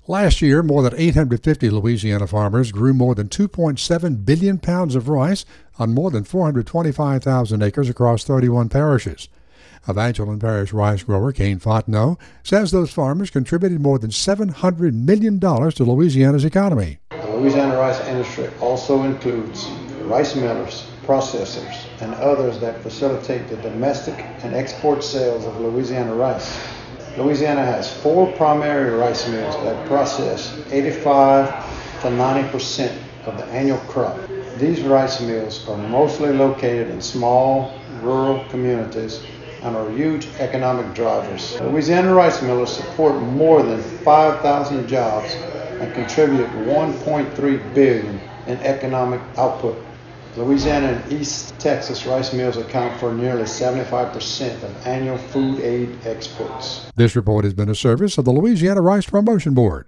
Last year, more than 850 Louisiana farmers grew more than 2.7 billion pounds of rice on more than 425,000 acres across 31 parishes. Evangeline Parish rice grower Kane Fontenot says those farmers contributed more than $700 million to Louisiana's economy. The Louisiana rice industry also includes rice millers, processors, and others that facilitate the domestic and export sales of Louisiana rice. Louisiana has 4 primary rice mills that process 85 to 90% of the annual crop. These rice mills are mostly located in small, rural communities and are huge economic drivers. Louisiana rice millers support more than 5,000 jobs and contribute $1.3 billion in economic output. Louisiana and East Texas rice mills account for nearly 75% of annual food aid exports. This report has been a service of the Louisiana Rice Promotion Board.